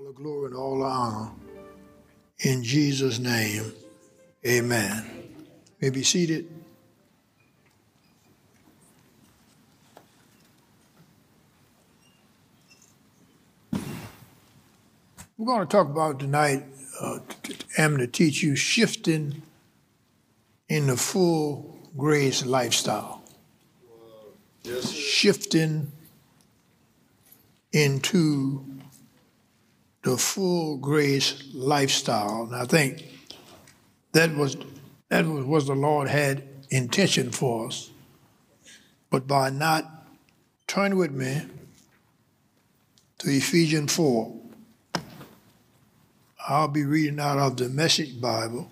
the glory and all the honor. In Jesus' name, amen. May be seated. We're going to talk about tonight, I'm going to teach you shifting in the full grace lifestyle. Yes, sir. Shifting into the full grace lifestyle. And I think that was what the Lord had intention for us. But by not, turn with me to Ephesians 4. I'll be reading out of the Message Bible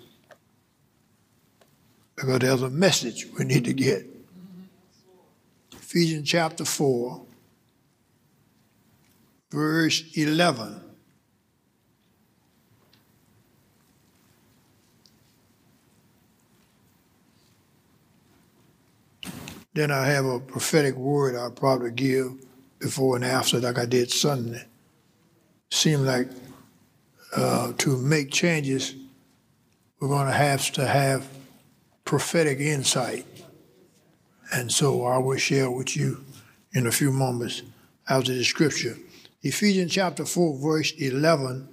because there's a message we need to get. Ephesians chapter 4, verse 11. Then I have a prophetic word I'll probably give before and after, like I did Sunday. Seems like to make changes, we're going to have prophetic insight. And so I will share with you in a few moments after the scripture. Ephesians chapter 4, verse 11.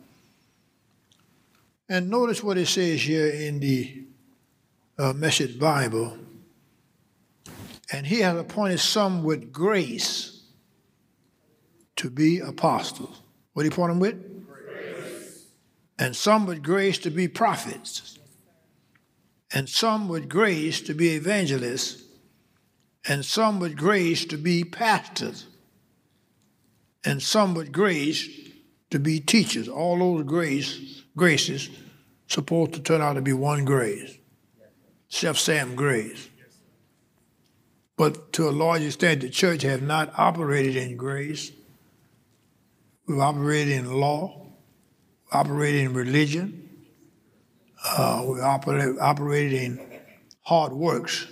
And notice what it says here in the Message Bible. And he has appointed some with grace to be apostles. What did he appoint them with? Grace. And some with grace to be prophets. And some with grace to be evangelists. And some with grace to be pastors. And some with grace to be teachers. All those graces supposed to turn out to be one grace. Self-same grace. But to a large extent, the church has not operated in grace. We've operated in law, operated in religion, we operated in hard works,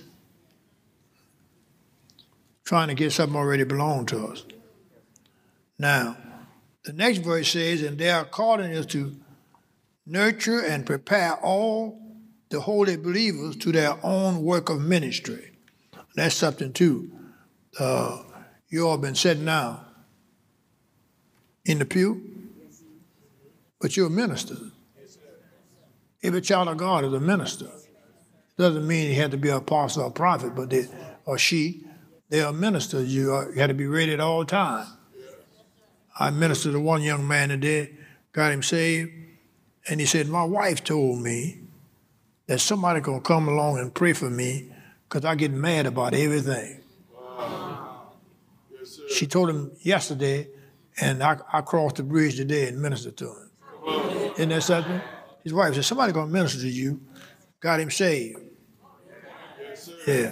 trying to get something already belonged to us. Now, the next verse says, and they are calling us to nurture and prepare all the holy believers to their own work of ministry. That's something too. You all been sitting down in the pew, but you're a minister. Every child of God is a minister. Doesn't mean he had to be an apostle or prophet, but they're a minister. You had to be ready at all times. I ministered to one young man today, got him saved, and he said, my wife told me that somebody gonna come along and pray for me because I get mad about everything. Wow. Yes, She told him yesterday, and I crossed the bridge today and ministered to him. Isn't that something? His wife said, somebody going to minister to you. Got him saved. Yes, Yeah.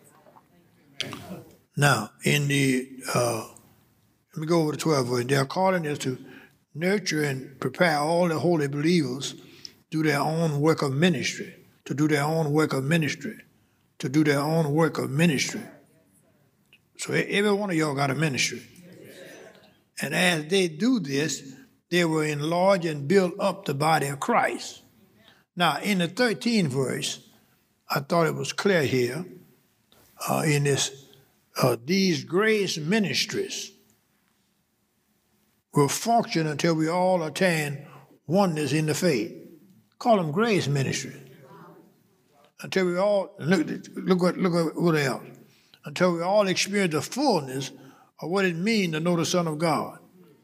Now, in the, let me go over to 12 verse. They are calling us to nurture and prepare all the holy believers to do their own work of ministry, to do their own work of ministry. To do their own work of ministry. So every one of y'all got a ministry. And as they do this, they will enlarge and build up the body of Christ. Now, in the 13th verse, I thought it was clear here, in this, these grace ministries will function until we all attain oneness in the faith. Call them grace ministries. Until we all, look what else. Until we all experience the fullness of what it means to know the Son of God.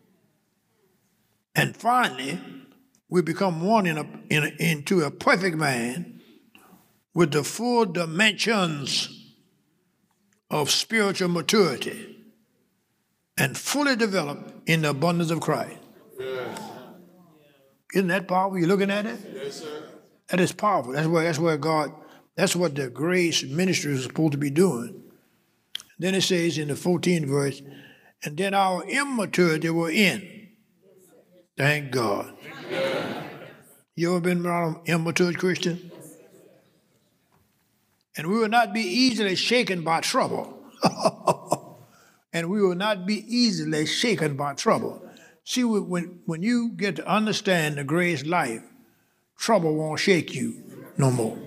And finally, we become one into a perfect man with the full dimensions of spiritual maturity and fully developed in the abundance of Christ. Yes. Isn't that powerful? You looking at it? Yes, sir. That is powerful. That's what the grace ministry is supposed to be doing. Then it says in the 14th verse, and then our immaturity will end. Thank God. Yeah. You ever been around an immature Christian? And we will not be easily shaken by trouble. And we will not be easily shaken by trouble. See, when you get to understand the grace life, trouble won't shake you no more.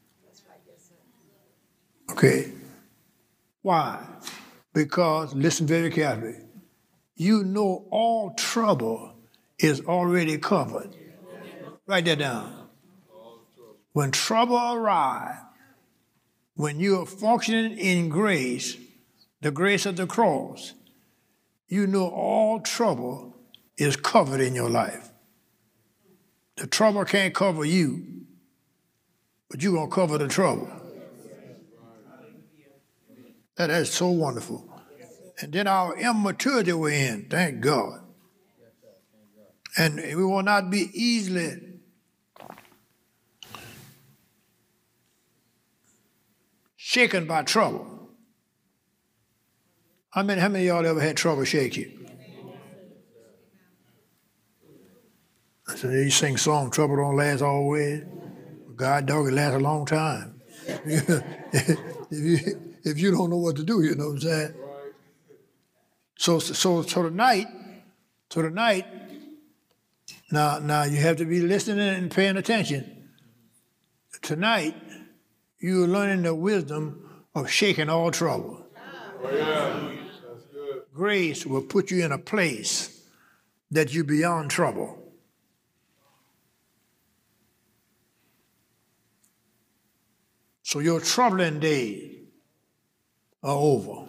Okay? Why? Because, listen very carefully, you know all trouble is already covered. Write that down. When trouble arrives, when you are functioning in grace, the grace of the cross, you know all trouble is covered in your life. The trouble can't cover you, but you're going to cover the trouble. That is so wonderful. And then our immaturity we're in, thank God. And we will not be easily shaken by trouble. How many of y'all ever had trouble shake you? So you sing song, trouble don't last always. God, dog, it lasts a long time. if you don't know what to do, you know what I'm saying? So tonight, now you have to be listening and paying attention. Tonight, you're learning the wisdom of shaking all trouble. Oh, yeah. That's good. Grace will put you in a place that you're beyond trouble. So your troubling days are over.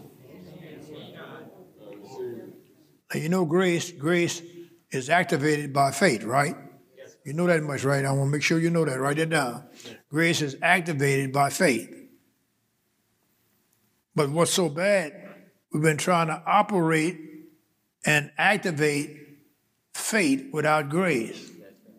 Now, you know grace is activated by faith, right? You know that much, right? I want to make sure you know that. Write it down. Grace is activated by faith. But what's so bad, we've been trying to operate and activate faith without grace.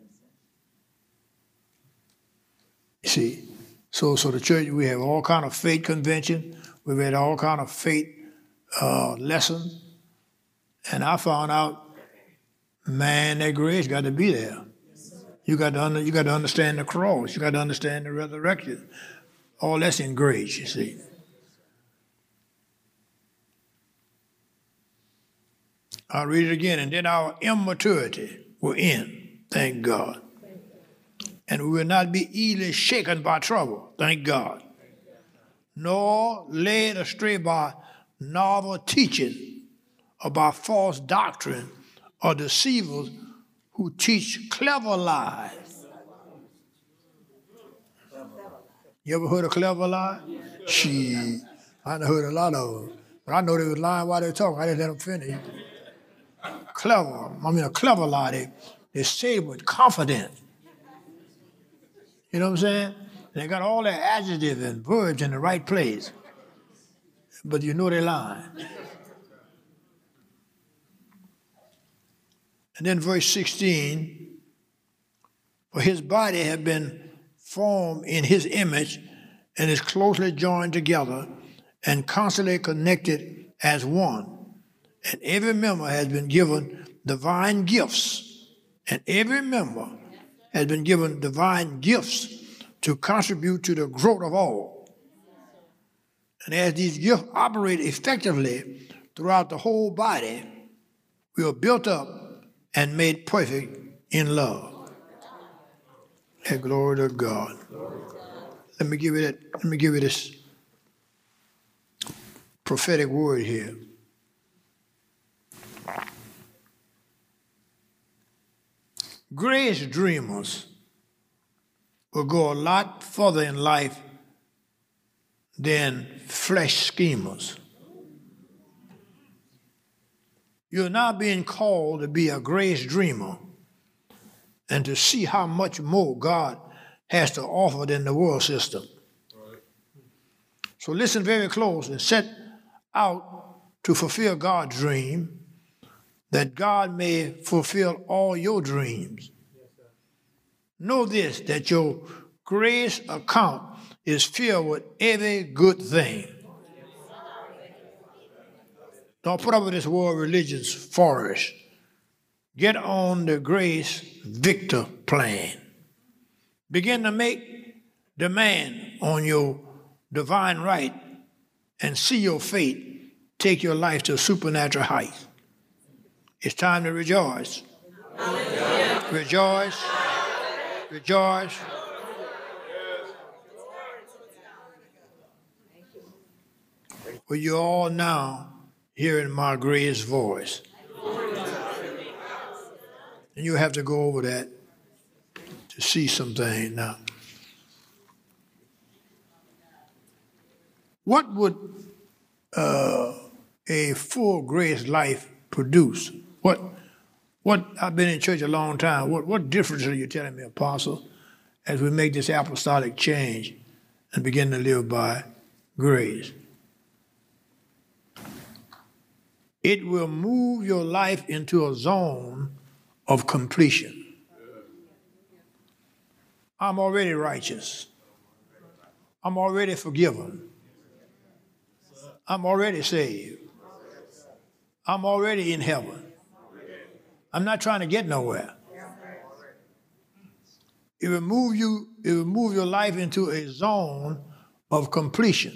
You see? So the church, we have all kind of faith convention. We've had all kind of faith lessons. And I found out, man, that grace got to be there. You got to understand the cross. You got to understand the resurrection. All that's in grace, you see. I'll read it again. And then our immaturity will end, thank God. And we will not be easily shaken by trouble, thank God. Nor led astray by novel teaching or by false doctrine or deceivers who teach clever lies. You ever heard a clever lie? I done heard a lot of them. But I know they was lying while they were talking. I didn't let them finish. A clever lie. They say it with confidence. You know what I'm saying? They got all their adjectives and verbs in the right place. But you know they're lying. And then verse 16, for his body had been formed in his image and is closely joined together and constantly connected as one. And every member has been given divine gifts. And every member has been given divine gifts to contribute to the growth of all. And as these gifts operate effectively throughout the whole body, we are built up and made perfect in love. And glory to God. Let me give you this prophetic word here. Grace dreamers will go a lot further in life than flesh schemers. You're now being called to be a grace dreamer and to see how much more God has to offer than the world system. Right. So listen very close and set out to fulfill God's dream, that God may fulfill all your dreams. Know this, that your grace account is filled with every good thing. Don't put up with this world religion's forest. Get on the grace victor plan. Begin to make demand on your divine right and see your fate take your life to a supernatural height. It's time to rejoice. Rejoice. Rejoice. Well, you're all now hearing my gracious voice. And you have to go over that to see something now. What would a full grace life produce? What? I've been in church a long time. What difference are you telling me, Apostle, as we make this apostolic change and begin to live by grace? It will move your life into a zone of completion. I'm already righteous. I'm already forgiven. I'm already saved. I'm already in heaven. I'm not trying to get nowhere. It will move your life into a zone of completion.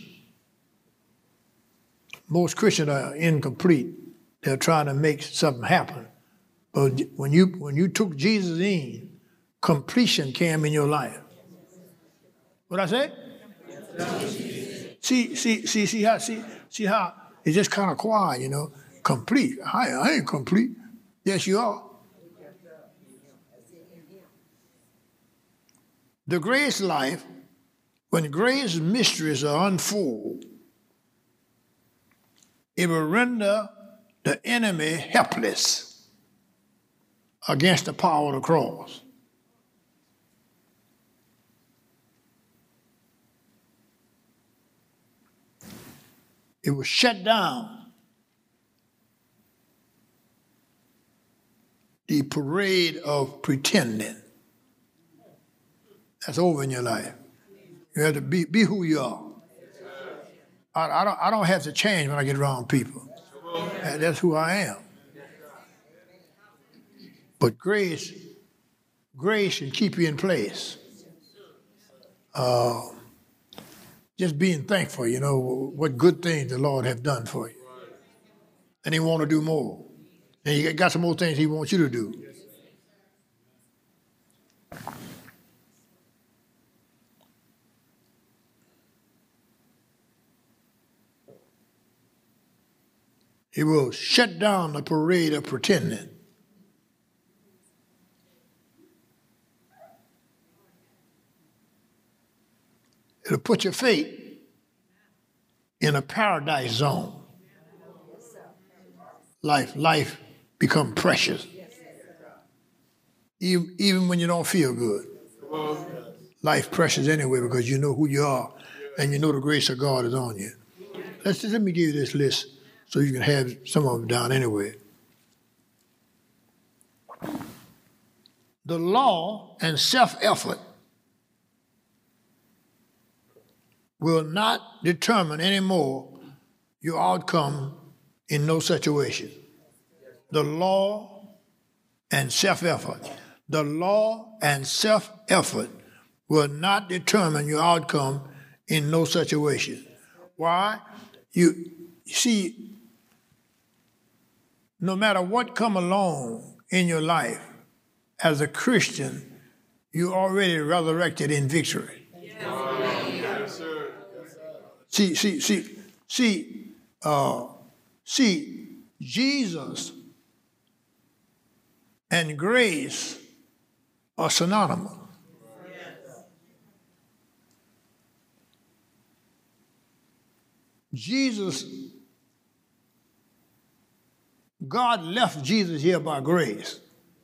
Most Christians are incomplete. They're trying to make something happen. But when you took Jesus in, completion came in your life. What I say? See how it's just kind of quiet, you know. Complete. I ain't complete. Yes, you are. The grace life, when grace mysteries are unfold, it will render the enemy helpless against the power of the cross. It will shut down the parade of pretending. That's over in your life. You have to be who you are. I don't have to change when I get around people. That's who I am. But grace can keep you in place. Just being thankful, you know, what good things the Lord have done for you. And He want to do more. And He got some more things He wants you to do. He will shut down the parade of pretending. It'll put your faith in a paradise zone. Life become precious. Even when you don't feel good. Life precious anyway because you know who you are and you know the grace of God is on you. Let me give you this list so you can have some of them down anyway. The law and self-effort will not determine anymore your outcome in no situation. The law and self-effort. The law and self-effort will not determine your outcome in no situation. Why? You see, no matter what come along in your life, as a Christian, you're already resurrected in victory. Yes, sir. See, Jesus and grace are synonymous. Jesus, God left Jesus here by grace.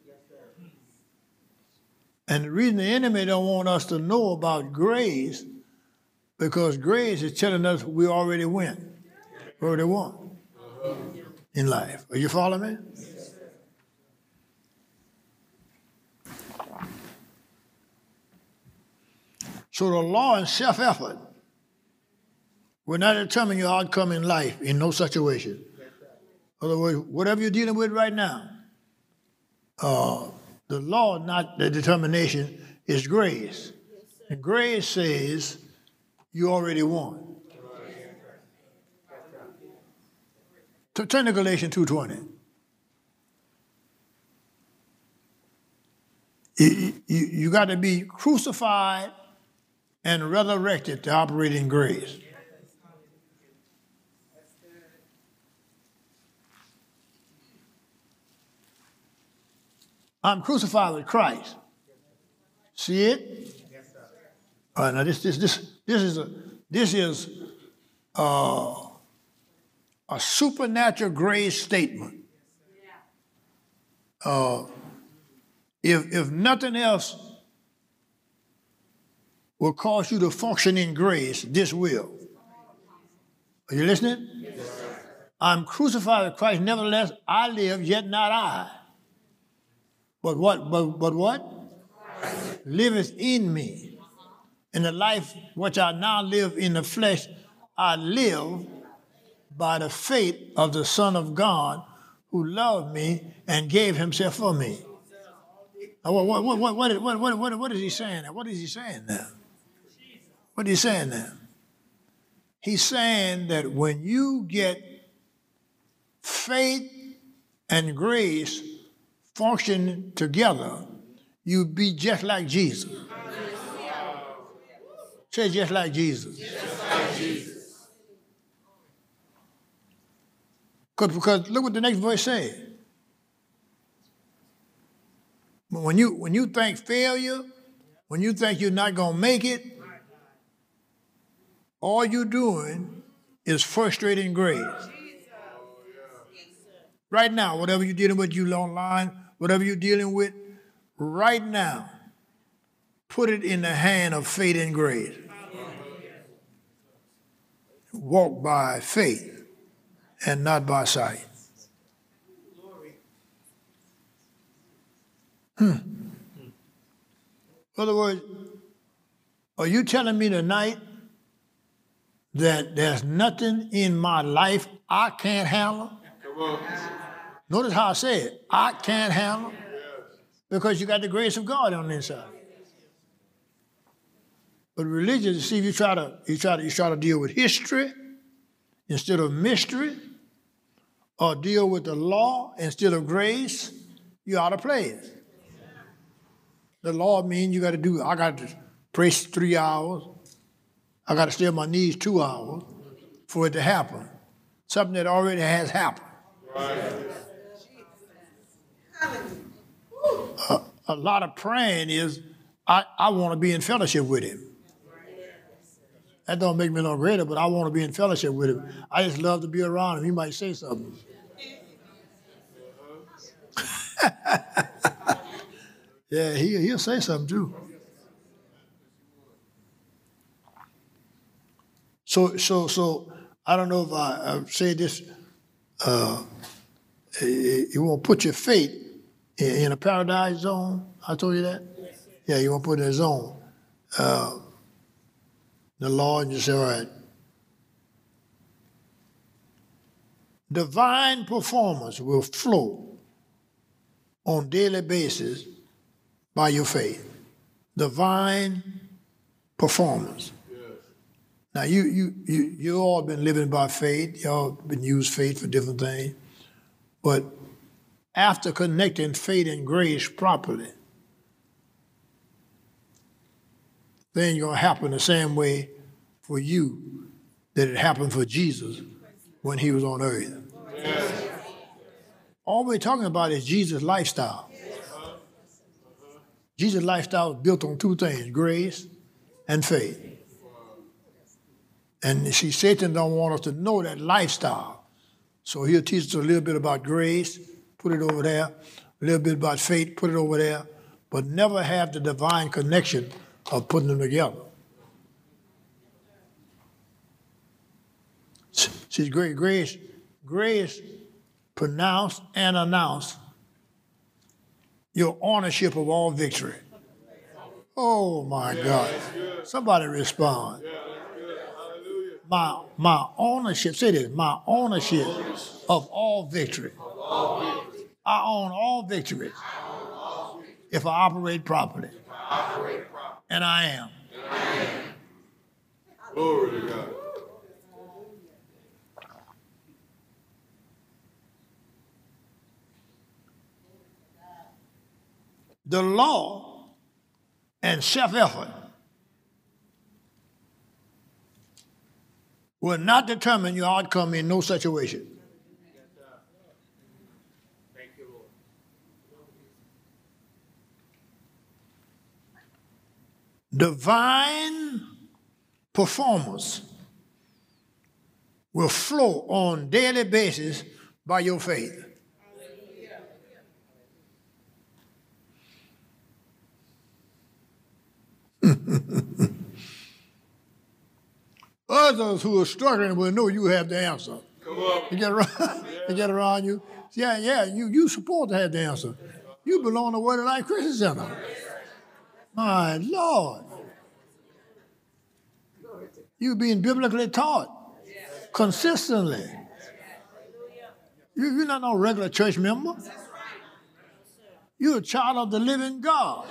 And the reason the enemy don't want us to know about grace, because grace is telling us we already win. We already won in life. Are you following me? So the law and self-effort will not determine your outcome in life in no situation. In other words, whatever you're dealing with right now, the law, not the determination, is grace. And grace says you already won. Turn to Galatians 2:20. You got to be crucified and resurrected to operate in grace. I'm crucified with Christ. See it? All right, now this is a supernatural grace statement. If nothing else will cause you to function in grace, this will. Are you listening? Yes. I'm crucified with Christ, nevertheless I live, yet not I. But what? Christ liveth in me. In the life which I now live in the flesh, I live by the faith of the Son of God who loved me and gave himself for me. What is he saying now? What is he saying now? What is he saying now? He's saying that when you get faith and grace functioning together, you be just like Jesus. Say just like Jesus. Just like Jesus. Because look what the next verse says. When you think failure, when you think you're not going to make it, all you're doing is frustrating grace. Right now, whatever you're dealing with, you online, whatever you're dealing with, right now, put it in the hand of faith and grace. Walk by faith and not by sight. In other words, are you telling me tonight that there's nothing in my life I can't handle? Come on. Notice how I say it. I can't handle. Because you got the grace of God on the inside. But religion, see, you try to deal with history instead of mystery, or deal with the law instead of grace, you're out of place. The law means I got to pray 3 hours. I got to stay on my knees 2 hours for it to happen. Something that already has happened. Right. A lot of praying is, I want to be in fellowship with him. That don't make me no greater, but I want to be in fellowship with him. I just love to be around him. He might say something. Yeah, he'll say something too. So I don't know if I say this. You want to put your faith in a paradise zone. I told you that. Yeah, you want to put it in a zone. The Lord, and you say, all right. Divine performance will flow on daily basis by your faith. Divine performance. Yes. Now you all been living by faith. Y'all been used faith for different things. But after connecting faith and grace properly, things gonna happen the same way for you that it happened for Jesus when he was on earth. Yes. All we're talking about is Jesus' lifestyle. Jesus' lifestyle was built on two things, grace and faith. And see, Satan don't want us to know that lifestyle. So he'll teach us a little bit about grace, put it over there, a little bit about faith, put it over there, but never have the divine connection of putting them together. See, grace pronounce and announce your ownership of all victory. Oh my God. Somebody respond. My ownership, say this, my ownership of all victory. I own all victories if I operate properly. And I am. Glory to God. the law and self-effort will not determine your outcome in no situation. Thank you, Lord. Divine performance will flow on daily basis by your faith. Others who are struggling will know you have the answer. Come on. You get around you. Yeah, you supposed to have the answer. You belong to Word of Life Christian Center. My Lord. You being biblically taught consistently. You're not no regular church member. You're a child of the living God.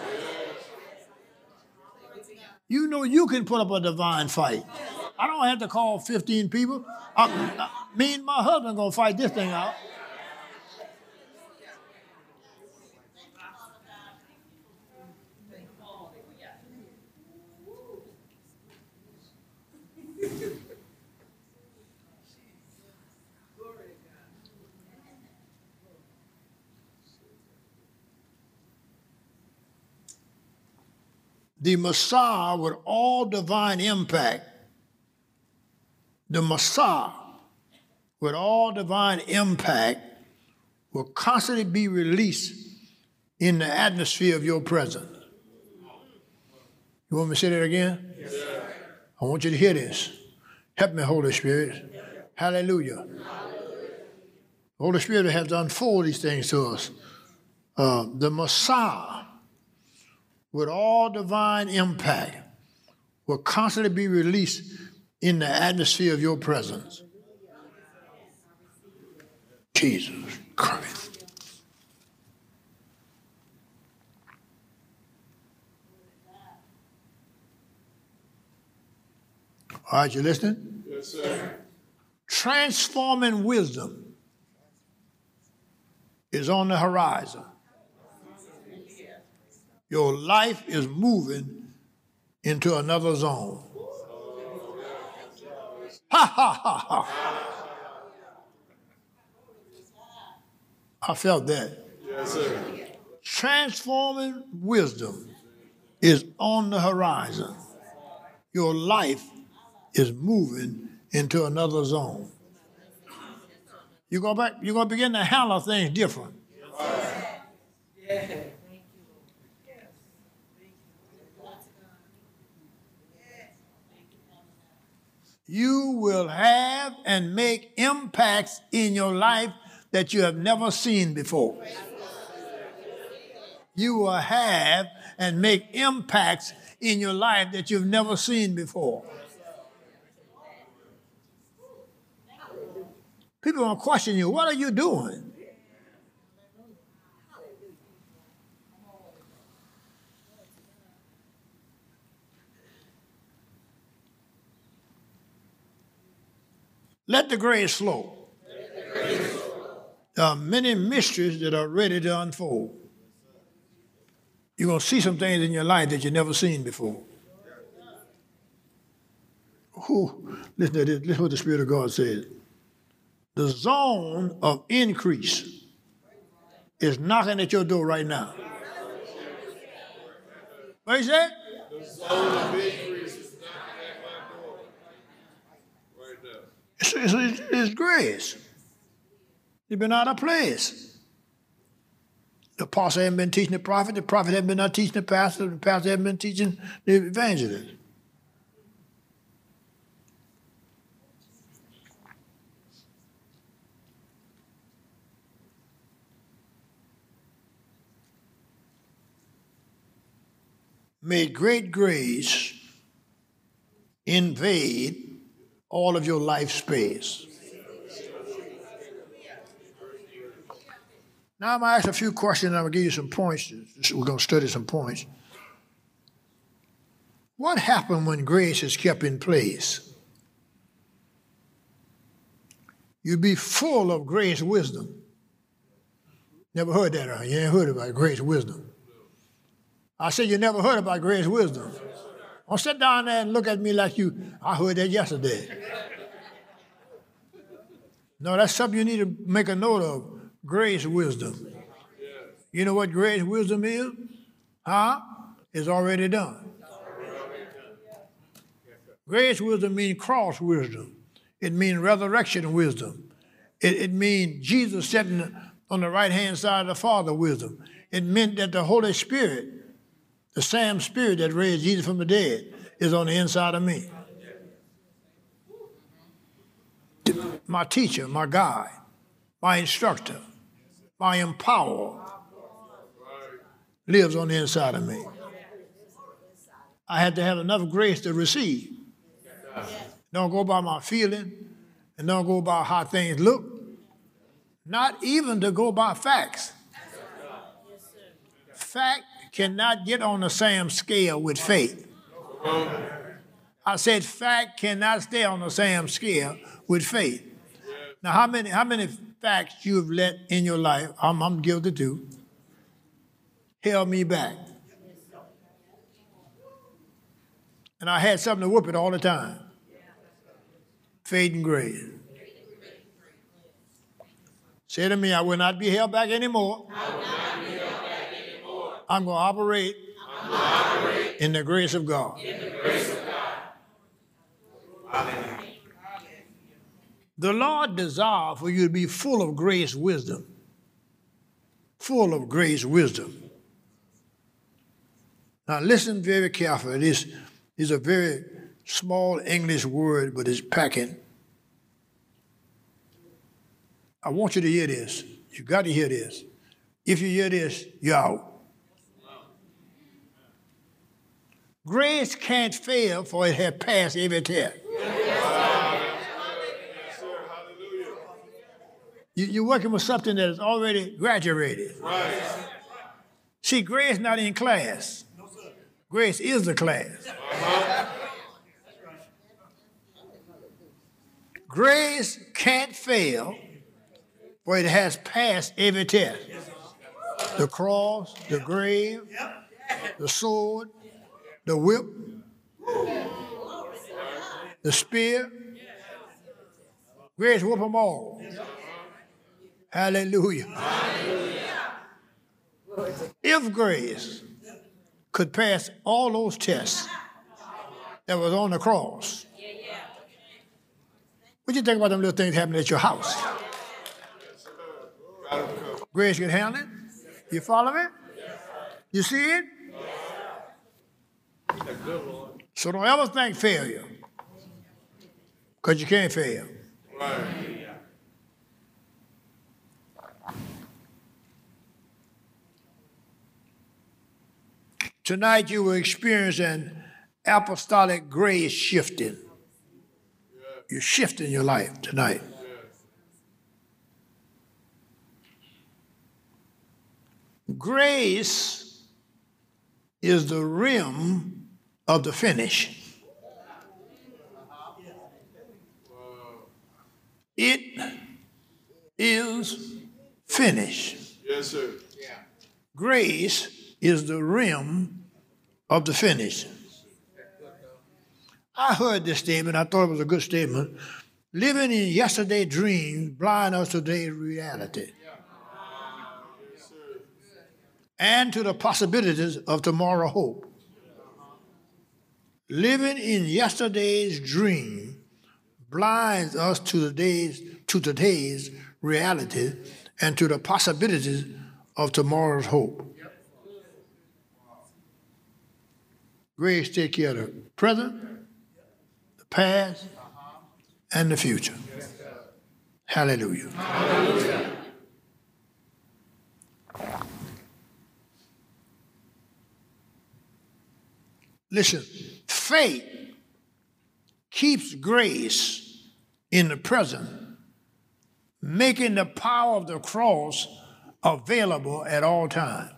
You know you can put up a divine fight. I don't have to call 15 people. Me and my husband going to fight this thing out. The Messiah with all divine impact, the Messiah with all divine impact will constantly be released in the atmosphere of your presence. You want me to say that again? Yes, sir. I want you to hear this. Help me, Holy Spirit. Hallelujah. The Holy Spirit has to unfold these things to us. The Messiah with all divine impact will constantly be released in the atmosphere of your presence. Jesus Christ. All right, you listening? Yes, sir. Transforming wisdom is on the horizon. Your life is moving into another zone. Ha, ha, ha, ha. I felt that. Yes, sir. Transforming wisdom is on the horizon. Your life is moving into another zone. You're going to begin to handle things different. You will have and make impacts in your life that you have never seen before. You will have and make impacts in your life that you've never seen before. People will question you, what are you doing? Let the grace flow. There are many mysteries that are ready to unfold. You're going to see some things in your life that you've never seen before. Listen to this. Listen to what the Spirit of God says. The zone of increase is knocking at your door right now. What you say? The zone of increase is knocking at my door. Right now. It's grace. You've been out of place. The apostle hasn't been teaching the prophet hasn't been out teaching the pastor hasn't been teaching the evangelist. May great grace invade all of your life space. Now I'm going to ask a few questions and I'm going to give you some points. We're going to study some points. What happened when grace is kept in place? You'd be full of grace wisdom. Never heard that, huh? You ain't heard about grace wisdom. I said, you never heard about grace wisdom. Don't sit down there and look at me like I heard that yesterday. No, that's something you need to make a note of. Grace wisdom. You know what grace wisdom is? Huh? It's already done. Grace wisdom means cross wisdom. It means resurrection wisdom. It means Jesus sitting on the right-hand side of the Father wisdom. It meant that the Holy Spirit, the same Spirit that raised Jesus from the dead, is on the inside of me. My teacher, my guide, my instructor, my empowerer lives on the inside of me. I had to have enough grace to receive. Don't go by my feeling and don't go by how things look. Not even to go by facts. Fact cannot get on the same scale with faith. I said fact cannot stay on the same scale with faith. Now, how many facts you've let in your life, I'm guilty too, held me back. And I had something to whoop it all the time. Faith and grace. Say to me, I will not be held back anymore. I'm going to operate in the grace of God. The Lord desires for you to be full of grace wisdom. Full of grace wisdom. Now listen very carefully. This is a very small English word, but it's packing. I want you to hear this. You got to hear this. If you hear this, you're out. Grace can't fail, for it has passed every test. You're working with something that is already graduated. Right. See, grace not in class. Grace is the class. Grace can't fail, for it has passed every test. The cross, the grave, the sword, the whip, the spear. Grace whoop them all. Hallelujah. If grace could pass all those tests that was on the cross, what do you think about them little things happening at your house? Grace can handle it. You follow me? You see it? So don't ever think failure, because you can't fail. Tonight you will experience an apostolic grace shifting. You're shifting your life tonight. Grace is the rim of the finish. It is finished. Yes, sir. Grace is the rim of the finish. I heard this statement. I thought it was a good statement. Living in yesterday's dreams blind us to today's reality and to the possibilities of tomorrow's hope. Living in yesterday's dream blinds us to today's reality and to the possibilities of tomorrow's hope. Grace take care of the present, the past, and the future. Hallelujah. Hallelujah. Listen, faith keeps grace in the present, making the power of the cross available at all times.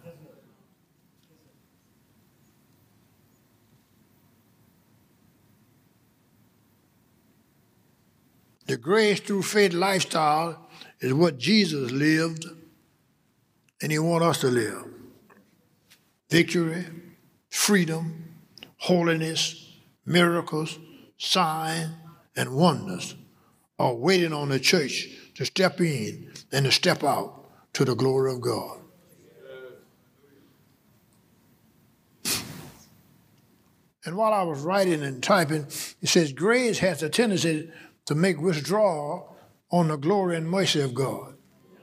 The grace through faith lifestyle is what Jesus lived, and he wants us to live. Victory, freedom, holiness, miracles, signs, and wonders are waiting on the church to step in and to step out to the glory of God. And while I was writing and typing, it says grace has a tendency to make withdrawal on the glory and mercy of God.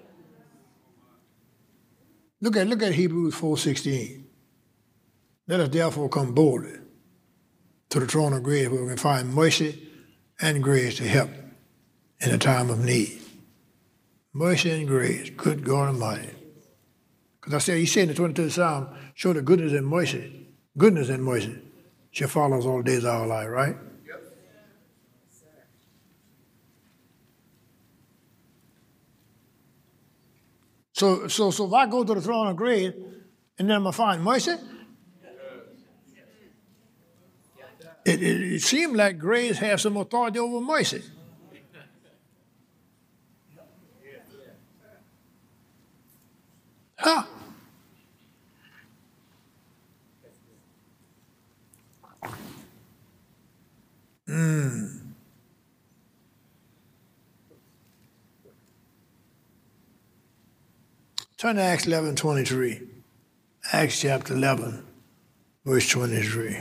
Look at Hebrews 4:16. Let us therefore come boldly to the throne of grace where we can find mercy and grace to help in a time of need. Mercy and grace, good God Almighty. Because he said in the 23rd Psalm, show the goodness and mercy shall follow us all the days of our life, right? Yep. So if I go to the throne of grace and then I'm going to find mercy, it seems like grace has some authority over mercy. Huh? Turn to Acts 11:23. Acts chapter 11, verse 23.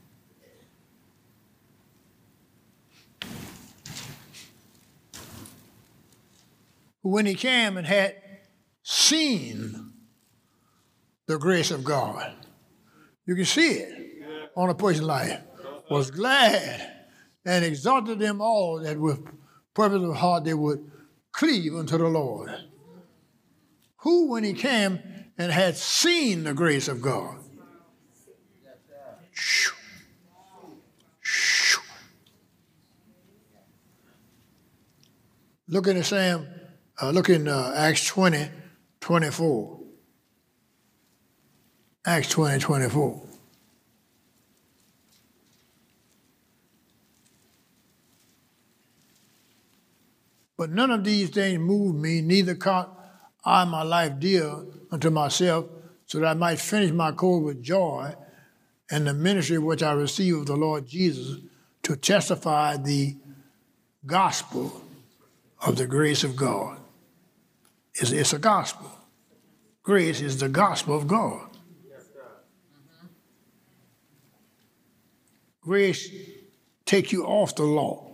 When he came and had seen the grace of God, you can see it on a person's life, was glad and exalted them all that with purpose of heart they would cleave unto the Lord. Who, when he came and had seen the grace of God, look in the same, look in Acts 20:24. Acts 20:24. But none of these things moved me, neither count I my life dear unto myself, so that I might finish my course with joy and the ministry which I received of the Lord Jesus to testify the gospel of the grace of God. It's a gospel. Grace is the gospel of God. Grace take you off the law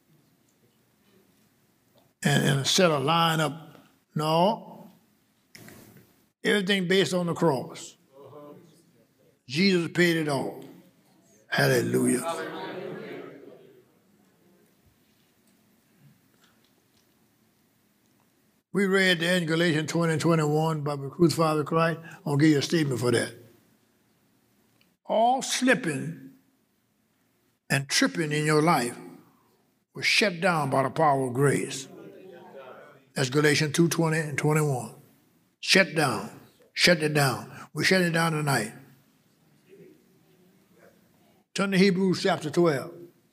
and set a line up. No. Everything based on the cross. Jesus paid it all. Hallelujah. We read there in Galatians 20:21 by the crucified of Christ. I'll give you a statement for that. All slipping and tripping in your life was shut down by the power of grace. That's Galatians 2:20 and 21. Shut down. Shut it down. We're shutting it down tonight. Turn to Hebrews chapter 12.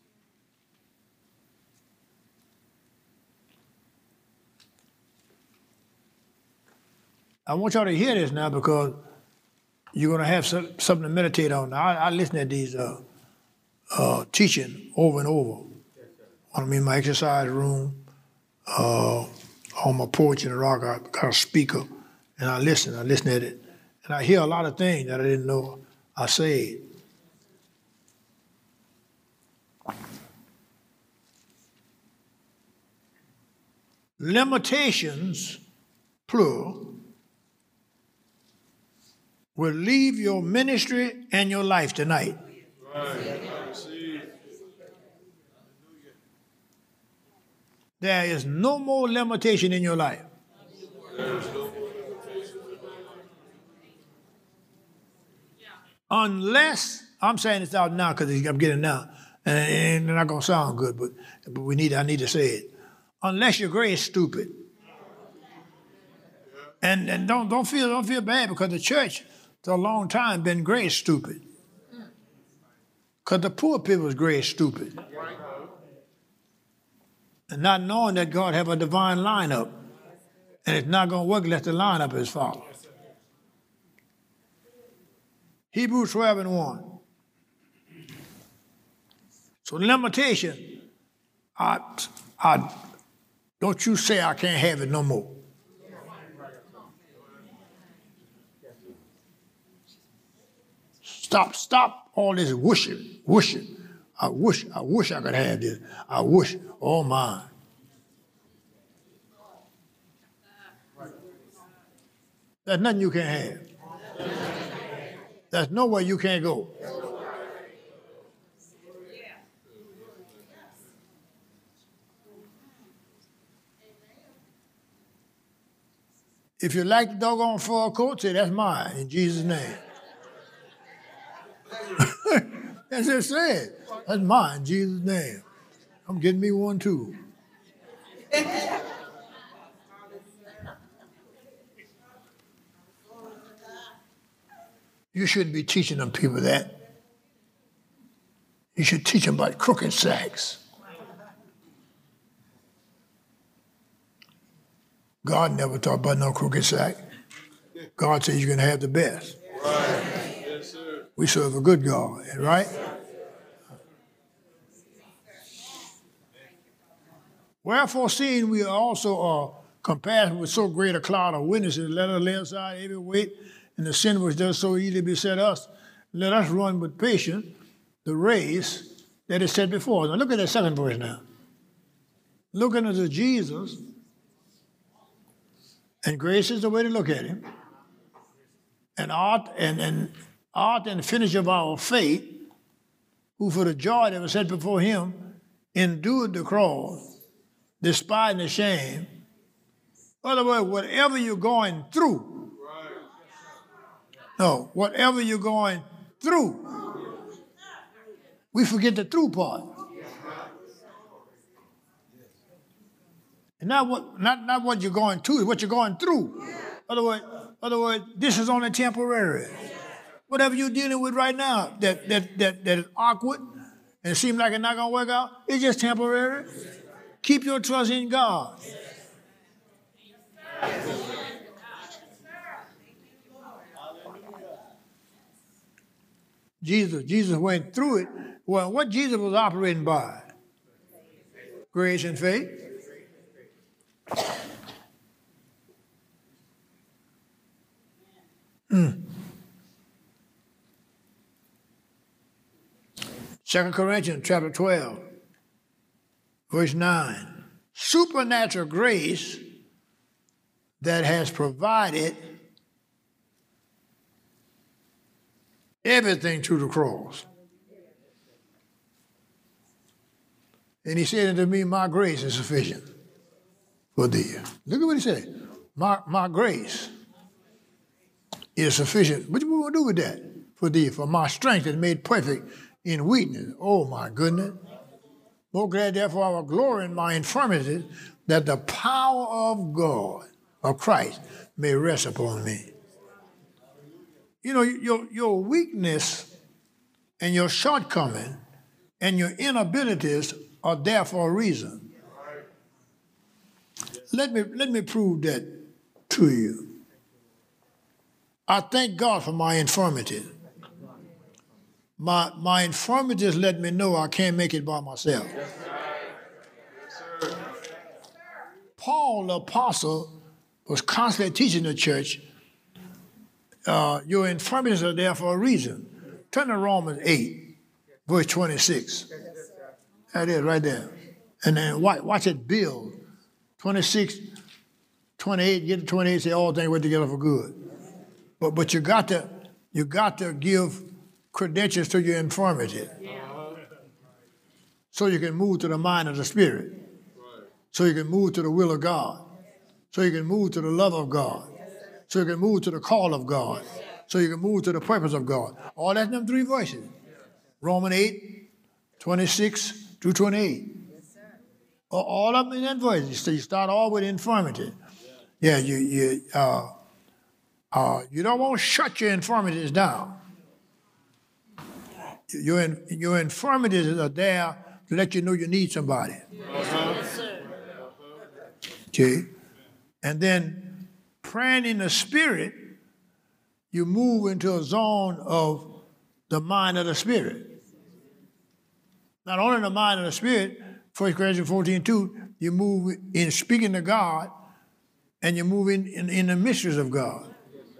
I want y'all to hear this now because you're going to have something to meditate on. Now, I listen to these teaching over and over. I'm in my exercise room, on my porch in the rock. I got a speaker, and I listen at it. And I hear a lot of things that I didn't know I said. Limitations, plural, will leave your ministry and your life tonight. Right. There is no more limitation in your life. Unless, I'm saying this out now because I'm getting it now, and it's not going to sound good, but I need to say it. Unless your grace is stupid. And don't feel bad because the church for a long time been grace stupid. Because the poor people's grace stupid. And not knowing that God have a divine lineup. And it's not going to work unless the lineup is followed. Hebrews 12 and 1. So limitation, don't you say I can't have it no more. Stop all this wishing. I wish I could have this. I wish, all mine. There's nothing you can't have. There's nowhere you can't go. If you like the doggone fur coat, say, that's mine, in Jesus' name. That's what it said. That's mine, in Jesus' name. I'm getting me one, too. You shouldn't be teaching them people that. You should teach them about crooked sacks. God never taught about no crooked sack. God said you're going to have the best. Right. Yes, sir. We serve a good God, right? Wherefore, seeing we also are compassed with so great a cloud of witnesses, let us lay aside every weight and the sin which does so easily beset us. Let us run with patience the race that is set before us. Now look at that second verse now. Looking unto Jesus, and grace is the way to look at him, and art and finish of our faith, who for the joy that was set before him endured the cross, despising the shame. In other words, whatever you're going through, whatever you're going through, we forget the through part. And not what you're going to, what you're going through. In other words, this is only temporary. Whatever you're dealing with right now that is awkward and it seems like it's not going to work out, it's just temporary. Keep your trust in God. Jesus went through it. Well, what Jesus was operating by? Grace and faith. 2 Corinthians chapter 12, verse 9. Supernatural grace that has provided everything through the cross. And he said unto me, my grace is sufficient for thee. Look at what he said. My grace is sufficient. What you want to do with that? For thee, for my strength is made perfect in weakness. Oh my goodness. More glad therefore I will glory in my infirmities, that the power of God, of Christ, may rest upon me. You know, your weakness and your shortcoming and your inabilities are there for a reason. Let me prove that to you. I thank God for my infirmities. My infirmities let me know I can't make it by myself. Paul, the apostle, was constantly teaching the church, your infirmities are there for a reason. Turn to Romans 8, verse 26. That is right there. And then watch it build. 26, 28, get to 28, say all things work together for good. But you got to give credentials to your infirmity. So you can move to the mind of the Spirit. So you can move to the will of God. So you can move to the love of God. So you can move to the call of God. So you can move to the purpose of God. All that's in them three verses. Romans 8, 26 through 28. All of them in that verse. So you start all with infirmity. Yeah, you don't want to shut your infirmities down. Your infirmities are there to let you know you need somebody. Okay? And then praying in the Spirit you move into a zone of the mind of the Spirit. Not only the mind of the Spirit, 1 Corinthians 14:2, you move in speaking to God, and you move in the mysteries of God.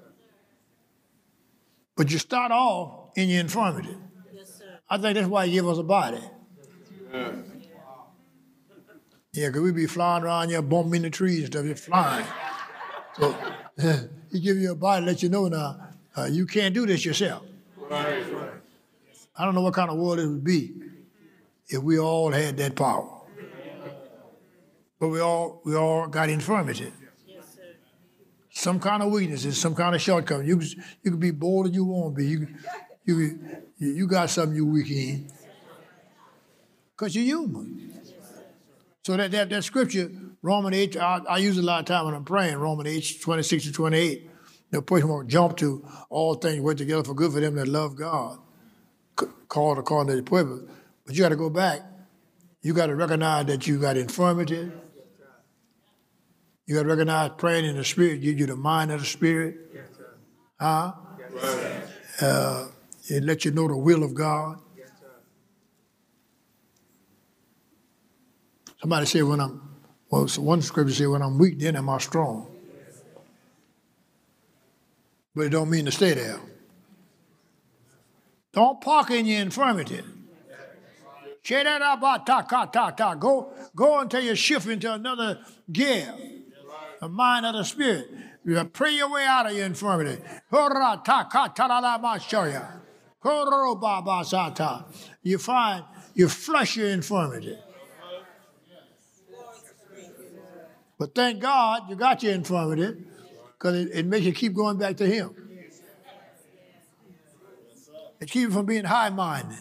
But you start off in your infirmity. Yes, sir. I think that's why he gave us a body. Yeah, because we be flying around here, bumping in the trees and stuff, just flying. So he give you a body, let you know now, you can't do this yourself. Right. I don't know what kind of world it would be if we all had that power. But we all got infirmity. Yes, sir. Some kind of weaknesses, some kind of shortcomings. You can be bold as you want to be. You got something you weak in. Because you're human. So that scripture, Romans 8, I use it a lot of time when I'm praying, Romans 8, 26 to 28. The person won't jump to all things work together for good for them that love God, called according to the purpose. But you got to go back. You got to recognize that you got infirmity. You got to recognize praying in the Spirit gives you the mind of the Spirit. It lets you know the will of God. Somebody said one scripture said, when I'm weak, then am I strong. But it don't mean to stay there. Don't park in your infirmity. Go until you shift into another gear. The mind of the Spirit. You pray your way out of your infirmity. You find you flush your infirmity. But thank God you got your infirmity because it makes you keep going back to Him. It keeps you from being high-minded.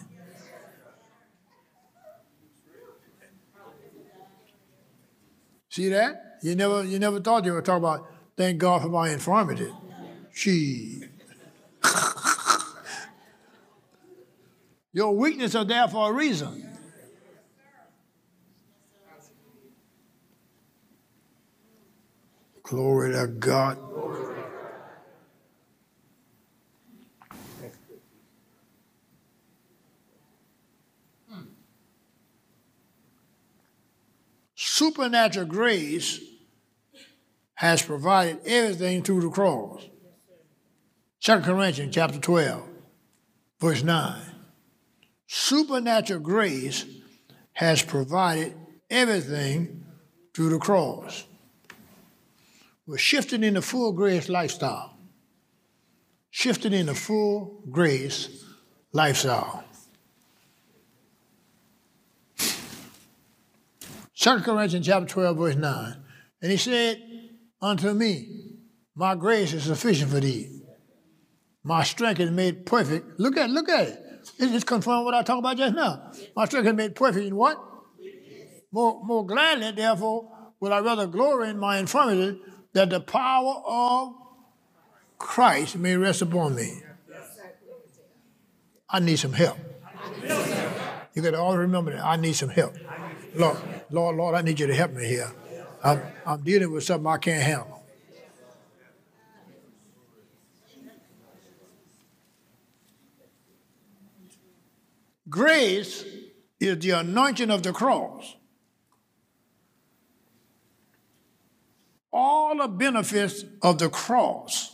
See that? You never thought you were talking about thank God for my infirmity. Your weaknesses are there for a reason. Glory to God. Supernatural grace has provided everything through the cross. 2 Corinthians chapter 12, verse 9. Supernatural grace has provided everything through the cross. We're shifting in the full grace lifestyle. Shifting in the full grace lifestyle. 2 Corinthians chapter 12, verse 9. And he said unto me, my grace is sufficient for thee. My strength is made perfect. Look at it. It's confirmed what I talked about just now. My strength is made perfect in what? More gladly, therefore, will I rather glory in my infirmity, that the power of Christ may rest upon me. I need some help. You got to always remember that. I need some help. Lord, I need you to help me here. I'm dealing with something I can't handle. Grace is the anointing of the cross. All the benefits of the cross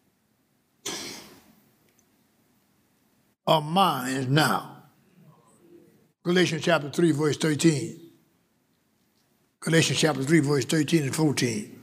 are mine now. Galatians chapter 3, verse 13. Galatians chapter 3, verse 13 and 14.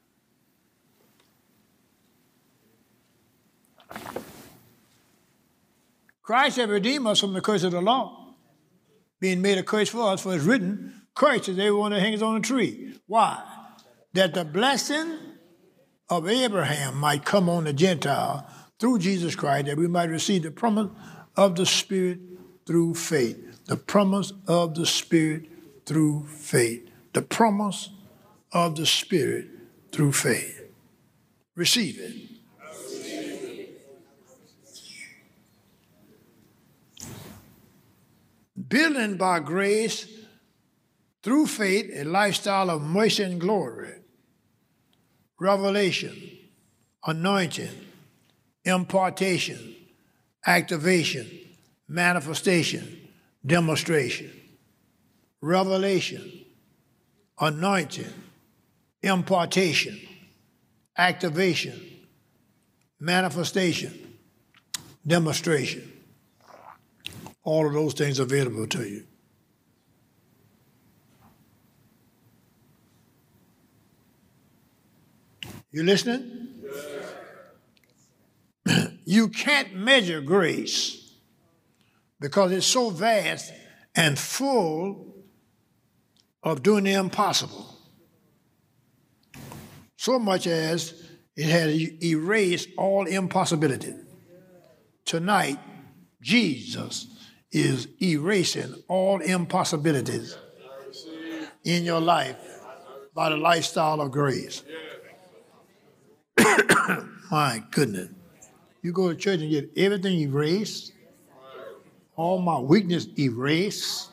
Christ hath redeemed us from the curse of the law, being made a curse for us, for it's written, cursed is everyone that hangs on a tree. Why? That the blessing of Abraham might come on the Gentile through Jesus Christ, that we might receive the promise of the Spirit through faith. The promise of the Spirit through faith. The promise of the Spirit through faith. Receive it. Building by grace through faith a lifestyle of mercy and glory, revelation, anointing, impartation, activation, manifestation, demonstration, revelation, anointing, impartation, activation, manifestation, demonstration. All of those things are available to you. You listening? Yes. You can't measure grace because it's so vast and full of doing the impossible. So much as it has erased all impossibility. Tonight, Jesus is erasing all impossibilities in your life by the lifestyle of grace. My goodness. You go to church and get everything erased, all my weakness erased.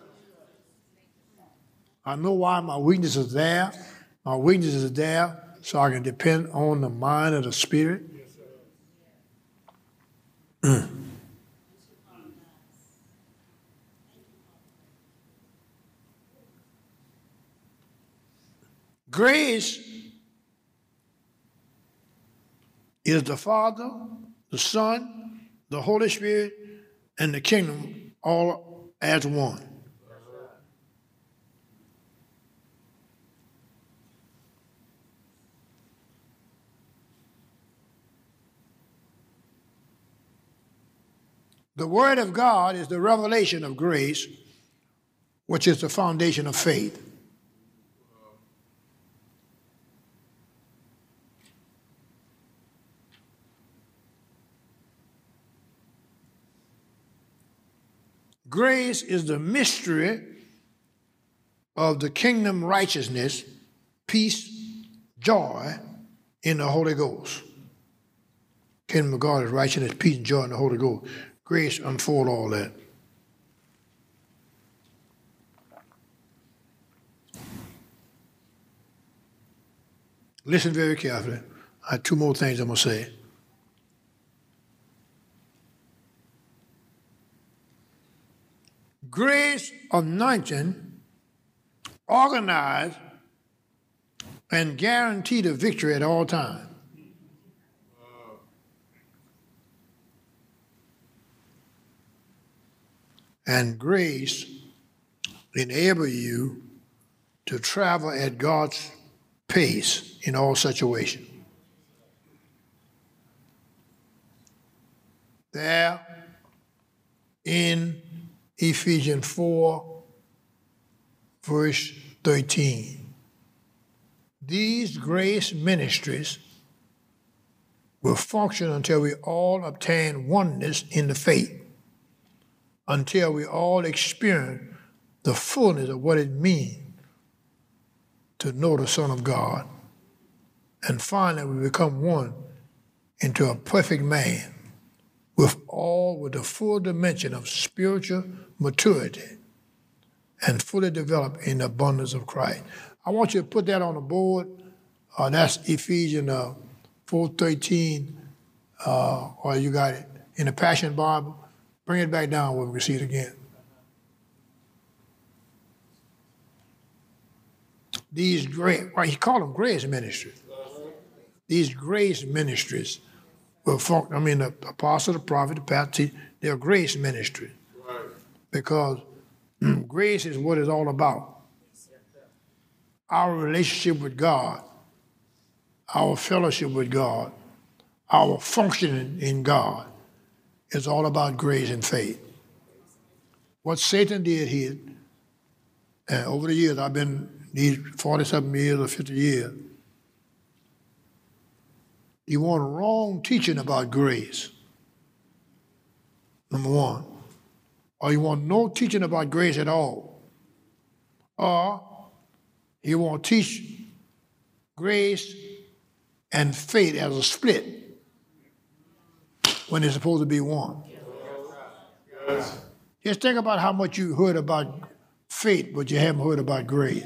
I know why my weakness is there. My weakness is there so I can depend on the mind of the Spirit. Grace is the Father, the Son, the Holy Spirit, and the kingdom all as one. The Word of God is the revelation of grace, which is the foundation of faith. Grace is the mystery of the kingdom righteousness, peace, joy in the Holy Ghost. Kingdom of God is righteousness, peace, and joy in the Holy Ghost. Grace unfold all that. Listen very carefully. I have two more things I'm going to say. Grace anointing, organize, and guarantee the victory at all times. And grace enable you to travel at God's pace in all situations. There in Ephesians 4, verse 13, these grace ministries will function until we all obtain oneness in the faith, until we all experience the fullness of what it means to know the Son of God. And finally, we become one into a perfect man with the full dimension of spiritual maturity and fully developed in the abundance of Christ. I want you to put that on the board. That's Ephesians 4:13, or you got it in the Passion Bible. Bring it back down when we see it again. These great, well, he called them grace ministries. These grace ministries will function. The apostle, the prophet, the pastor, they're grace ministries. Because grace is what it's all about. Our relationship with God, our fellowship with God, our functioning in God is all about grace and faith. What Satan did here, and over the years, I've been these 47 years or 50 years, he wanted wrong teaching about grace, number one. Or he want no teaching about grace at all. Or he want to teach grace and faith as a split when they're supposed to be one. Just think about how much you heard about faith, but you haven't heard about grace.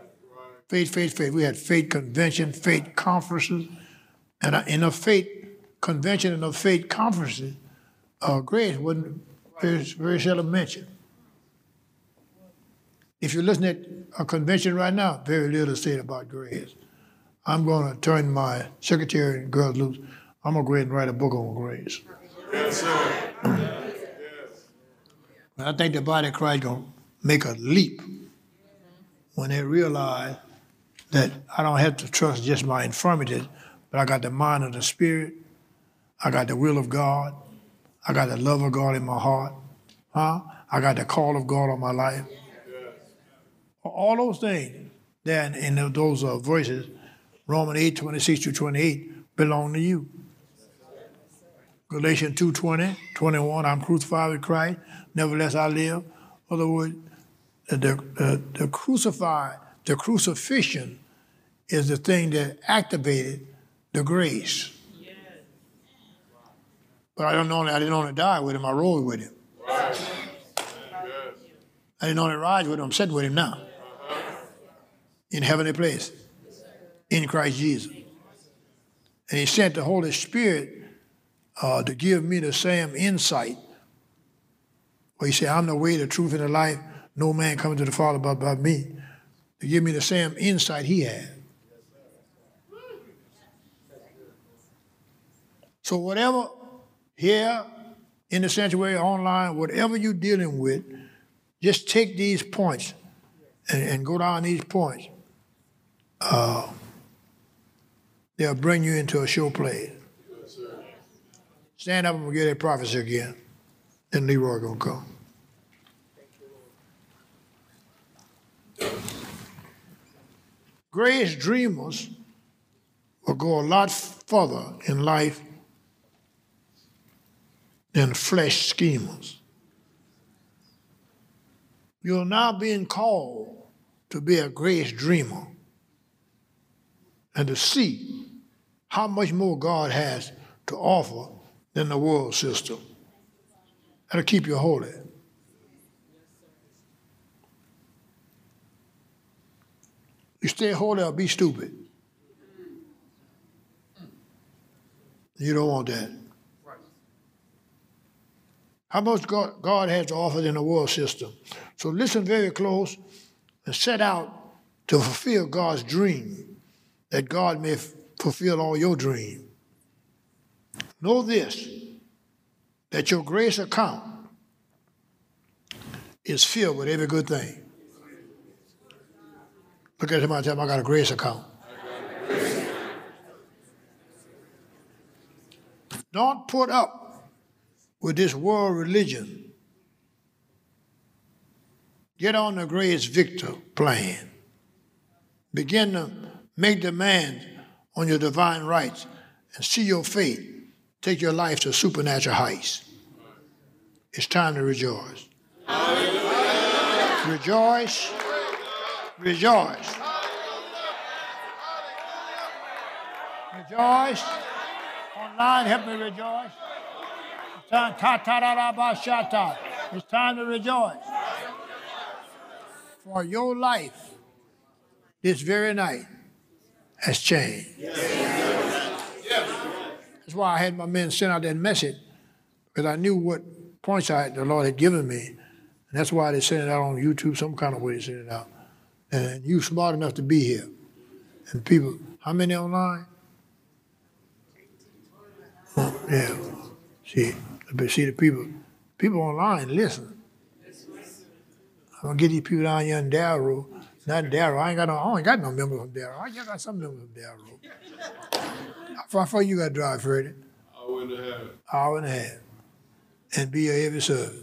Faith. We had faith convention, faith conferences, and in a faith convention of faith conferences, grace wasn't very seldom mentioned. If you listen at a convention right now, very little is said about grace. I'm going to turn my secretary and girls loose. I'm going to go ahead and write a book on grace. Yes, sir. I think the body of Christ is going to make a leap when they realize that I don't have to trust just my infirmities, but I got the mind of the Spirit, I got the will of God, I got the love of God in my heart, I got the call of God on my life. All those things there in those verses, Romans 8, 26 to 28, belong to you. Galatians 2, 20, 21, I'm crucified with Christ, nevertheless I live. In other words, the crucifixion is the thing that activated the grace. Yes. But I didn't only die with him, I rode with him. Right. I didn't only ride with him, I'm sitting with him now. In heavenly place, in Christ Jesus. And he sent the Holy Spirit to give me the same insight. Where he said, I'm the way, the truth, and the life. No man coming to the Father but by me. To give me the same insight he had. So whatever, here, in the sanctuary, online, whatever you're dealing with, just take these points and go down these points. They'll bring you into a show play. Stand up and we'll get that prophecy again. Then Leroy gonna come. Grace dreamers will go a lot further in life than flesh schemers. You're now being called to be a grace dreamer and to see how much more God has to offer than the world system. That'll keep you holy. You stay holy or be stupid. You don't want that. How much God has to offer in the world system. So listen very close and set out to fulfill God's dream, that God may fulfill all your dream. Know this, that your grace account is filled with every good thing. Look at somebody and tell them, I got a grace account. Don't put up with this world religion. Get on the grace victor plan. Begin to make demands on your divine rights and see your faith take your life to supernatural heights. It's time to rejoice. Hallelujah. Rejoice. Rejoice. Rejoice. Online, help me rejoice. It's time, it's time to rejoice. For your life, this very night, has changed. That's why I had my men send out that message, because I knew what points the Lord had given me. And that's why they sent it out on YouTube, some kind of way they sent it out. And you smart enough to be here. And people, how many online? Oh, yeah. See the people online, listen. I'm gonna get these people down here in Darrow. Not Darrow, I ain't got no members from Darrow. I just got some members from Darrow. How far you got to drive, Freddie? Hour and a half. Hour and a half. And be a heavy service.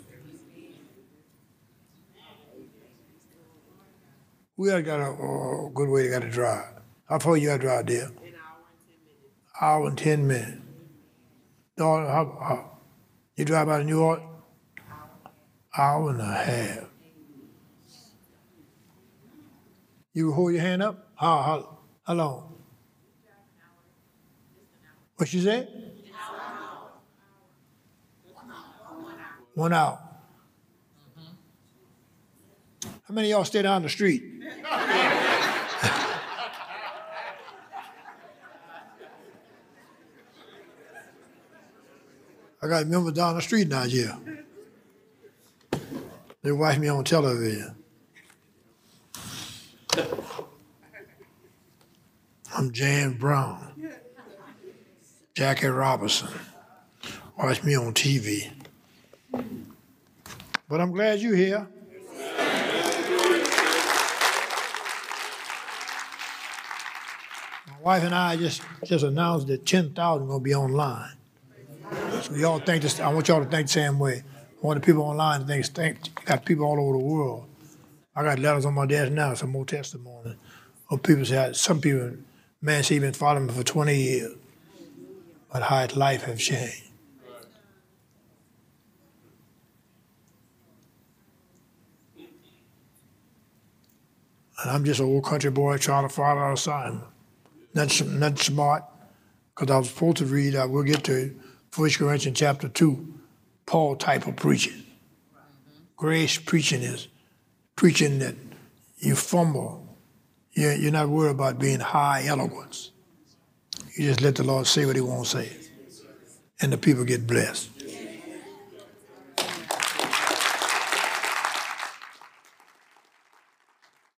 We got a good way to drive. How far you got to drive there? An hour and 10 minutes. Hour and 10 minutes. Daughter, you drive out of New York? Hour and a half. You hold your hand up? How long? What she said? 1 hour. How many of y'all stay down the street? I got members down the street now here. They watch me on television. I'm James Brown, Jackie Robinson. Watch me on TV. But I'm glad you're here. My wife and I just announced that 10,000 going to be online. So y'all think this. I want y'all to think the same way. I want the people online to think. Got people all over the world. I got letters on my desk now, some more testimony of people said some people, man, say been following me for 20 years, but how his life have changed. And I'm just an old country boy trying to follow our assignment. Nothing smart, because I was supposed to read, I will get to 1 Corinthians chapter 2, Paul type of preaching. Grace preaching is preaching that you fumble. You're not worried about being high eloquence. You just let the Lord say what he wants to say. And the people get blessed.